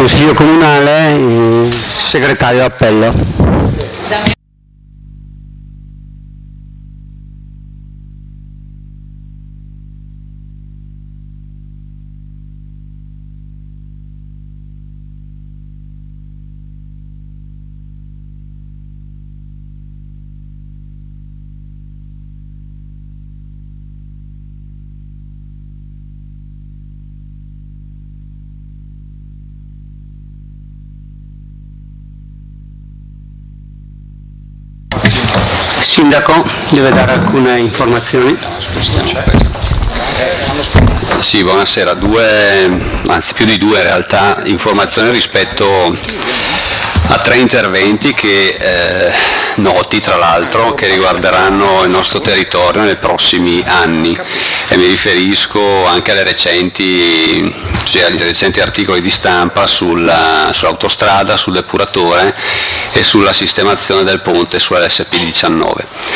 Consiglio Comunale, segretario appello. Sindaco deve dare alcune informazioni. Sì, buonasera. Più di due in realtà, informazioni rispetto a 3 interventi noti tra l'altro, che riguarderanno il nostro territorio nei prossimi anni, e mi riferisco anche ai recenti articoli di stampa sull'autostrada, sul depuratore e sulla sistemazione del ponte sull'SP19.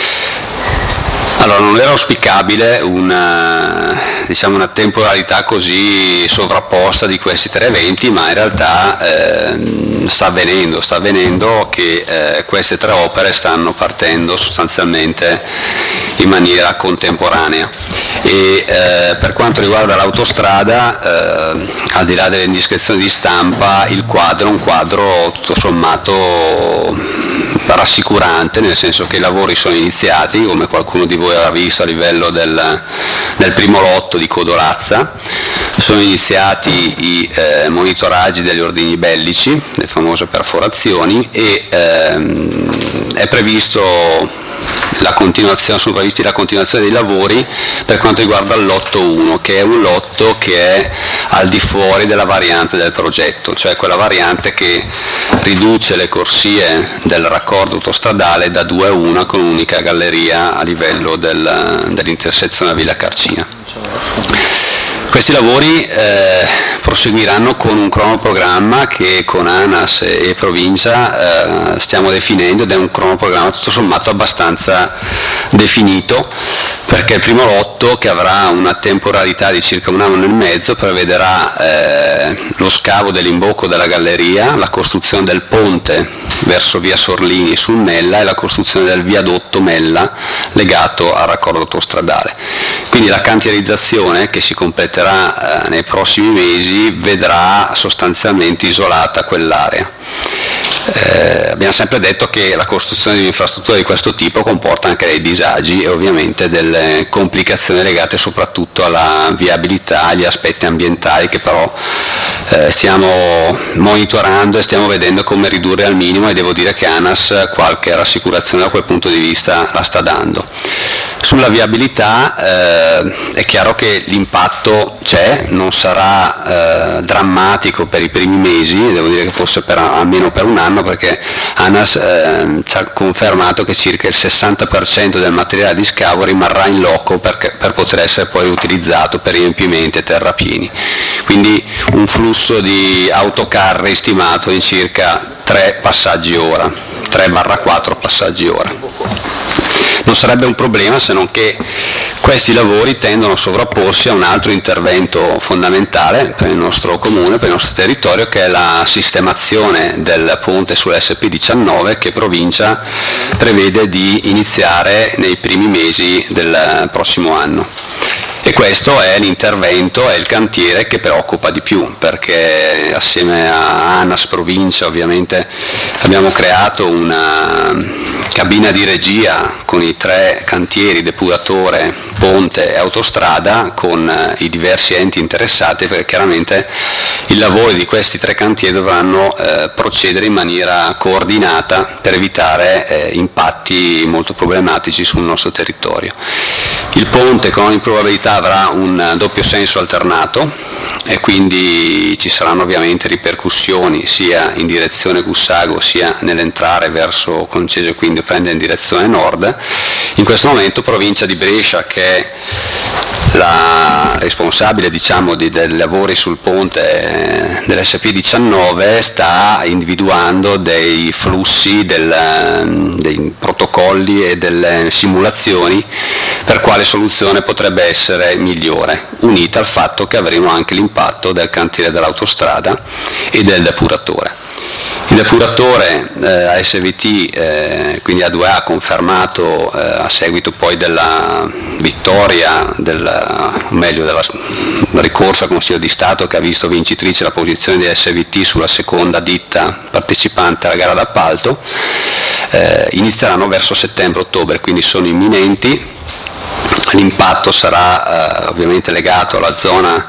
Allora, non era auspicabile una temporalità così sovrapposta di questi 3 eventi, ma in realtà sta avvenendo che queste 3 opere stanno partendo sostanzialmente in maniera contemporanea. E per quanto riguarda l'autostrada, al di là delle indiscrezioni di stampa, il quadro è un quadro tutto sommato rassicurante, nel senso che i lavori sono iniziati, come qualcuno di voi aveva visto a livello del primo lotto di Codolazza. Sono iniziati i monitoraggi degli ordigni bellici, le famose perforazioni, e è previsto sono previsti la continuazione dei lavori per quanto riguarda il lotto 1, che è un lotto che è al di fuori della variante del progetto, cioè quella variante che riduce le corsie del raccordo autostradale da 2 a 1 con un'unica galleria a livello dell'intersezione a Villa Carcina. Questi lavori proseguiranno con un cronoprogramma che con ANAS e Provincia stiamo definendo, ed è un cronoprogramma tutto sommato abbastanza definito, perché il primo lotto, che avrà una temporalità di circa 1 anno e mezzo, prevederà lo scavo dell'imbocco della galleria, la costruzione del ponte verso via Sorlini sul Mella e la costruzione del viadotto Mella legato al raccordo autostradale. Quindi la cantierizzazione, che si completerà nei prossimi mesi, vedrà sostanzialmente isolata quell'area. Abbiamo sempre detto che la costruzione di un'infrastruttura di questo tipo comporta anche dei disagi e ovviamente delle complicazioni legate soprattutto alla viabilità, agli aspetti ambientali, che però stiamo monitorando e stiamo vedendo come ridurre al minimo, e devo dire che ANAS qualche rassicurazione da quel punto di vista la sta dando. Sulla viabilità è chiaro che l'impatto c'è, non sarà drammatico per i primi mesi, devo dire che forse almeno per 1 anno, perché ANAS ci ha confermato che circa il 60% del materiale di scavo rimarrà in loco per poter essere poi utilizzato per riempimenti e terrapieni. Quindi un flusso di autocarri stimato in circa 3 passaggi ora, 3/4 passaggi ora. Non sarebbe un problema, se non che questi lavori tendono a sovrapporsi a un altro intervento fondamentale per il nostro comune, per il nostro territorio, che è la sistemazione del ponte sull'SP19, che Provincia prevede di iniziare nei primi mesi del prossimo anno. E questo è l'intervento, è il cantiere che preoccupa di più, perché assieme a ANAS Provincia ovviamente abbiamo creato una cabina di regia con i 3 cantieri, depuratore, ponte e autostrada, con i diversi enti interessati, perché chiaramente i lavori di questi 3 cantieri dovranno procedere in maniera coordinata per evitare impatti molto problematici sul nostro territorio. Il ponte con ogni probabilità avrà un doppio senso alternato, e quindi ci saranno ovviamente ripercussioni sia in direzione Gussago sia nell'entrare verso Concesio 15 quindi prende in direzione nord. In questo momento provincia di Brescia, che è la responsabile dei lavori sul ponte dell'SP19, sta individuando dei flussi, dei protocolli e delle simulazioni per quale soluzione potrebbe essere migliore, unita al fatto che avremo anche l'impatto del cantiere dell'autostrada e del depuratore. Il depuratore ASVT, quindi A2A, ha confermato a seguito poi della vittoria, del ricorso al Consiglio di Stato, che ha visto vincitrice la posizione di ASVT sulla seconda ditta partecipante alla gara d'appalto, inizieranno verso settembre-ottobre, quindi sono imminenti. L'impatto sarà ovviamente legato alla zona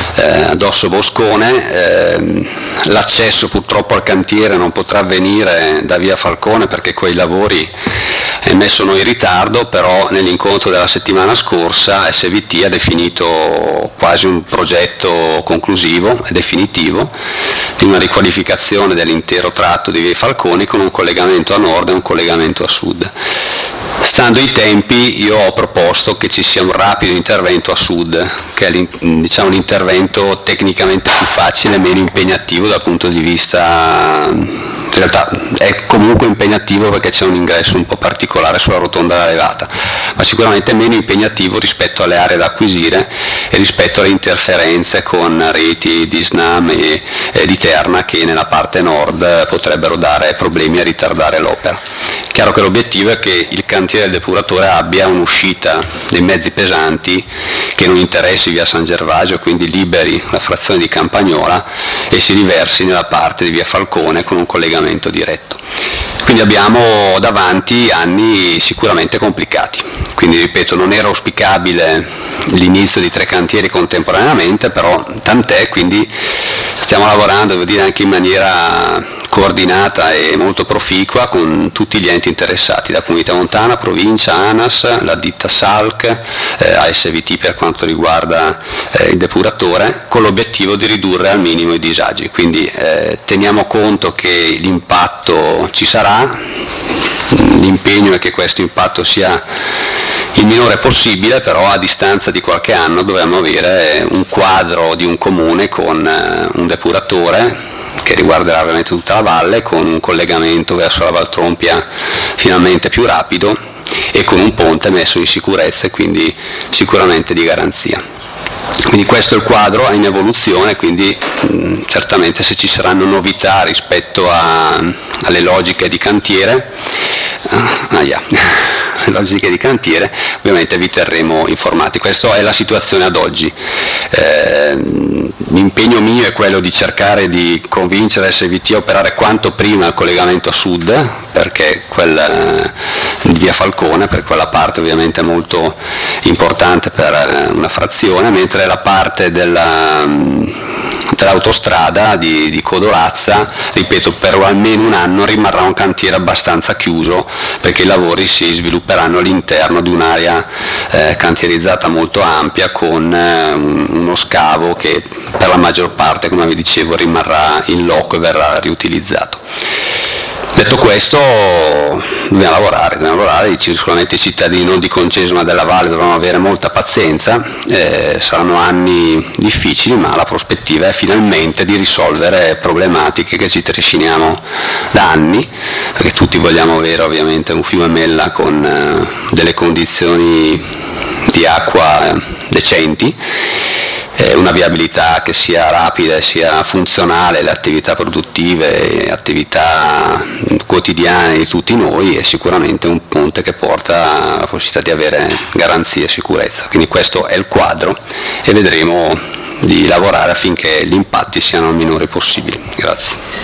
Dosso Boscone, l'accesso purtroppo al cantiere non potrà avvenire da via Falcone perché quei lavori sono in ritardo, però nell'incontro della settimana scorsa SVT ha definito quasi un progetto conclusivo e definitivo di una riqualificazione dell'intero tratto di via Falcone con un collegamento a nord e un collegamento a sud. Stando ai tempi, io ho proposto che ci sia un rapido intervento a sud, che è l'intervento tecnicamente più facile e meno impegnativo dal punto di vista, in realtà è comunque impegnativo perché c'è un ingresso un po' particolare sulla rotonda della levata, ma sicuramente meno impegnativo rispetto alle aree da acquisire e rispetto alle interferenze con reti di SNAM e di Terna che nella parte nord potrebbero dare problemi e ritardare l'opera. Chiaro che l'obiettivo è che il cantiere del depuratore abbia un'uscita dei mezzi pesanti che non interessi via San Gervasio, quindi liberi la frazione di Campagnola e si riversi nella parte di via Falcone con un collegamento diretto. Quindi abbiamo davanti anni sicuramente complicati, quindi ripeto, non era auspicabile l'inizio di 3 cantieri contemporaneamente, però tant'è, quindi stiamo lavorando, devo dire, anche in maniera coordinata e molto proficua con tutti gli enti interessati, la Comunità Montana, Provincia, ANAS, la ditta SALC, ASVT per quanto riguarda il depuratore, con l'obiettivo di ridurre al minimo i disagi. Quindi teniamo conto che l'impatto ci sarà, l'impegno è che questo impatto sia il minore possibile, però a distanza di qualche anno dobbiamo avere un quadro di un comune con un depuratore che riguarderà ovviamente tutta la valle, con un collegamento verso la Valtrompia finalmente più rapido e con un ponte messo in sicurezza e quindi sicuramente di garanzia. Quindi questo è il quadro, è in evoluzione, quindi certamente se ci saranno novità rispetto alle logiche di cantiere, ovviamente vi terremo informati. Questa è la situazione ad oggi. L'impegno mio è quello di cercare di convincere SVT a operare quanto prima il collegamento a sud, perché quella di via Falcone, per quella parte ovviamente è molto importante per una frazione, mentre la parte dell'autostrada di Codolazza, ripeto, per almeno un anno rimarrà un cantiere abbastanza chiuso, perché i lavori si svilupperanno all'interno di un'area cantierizzata molto ampia con uno scavo che per la maggior parte, come vi dicevo, rimarrà in loco e verrà riutilizzato. Detto questo, dobbiamo lavorare, sicuramente i cittadini non di Concesima della Valle dovranno avere molta pazienza, saranno anni difficili, ma la prospettiva è finalmente di risolvere problematiche che ci trasciniamo da anni, perché tutti vogliamo avere ovviamente un fiume Mella con delle condizioni di acqua decenti, una viabilità che sia rapida e sia funzionale alle attività produttive e attività quotidiane di tutti noi, e sicuramente un ponte che porta alla possibilità di avere garanzie e sicurezza. Quindi questo è il quadro e vedremo di lavorare affinché gli impatti siano il minore possibili. Grazie.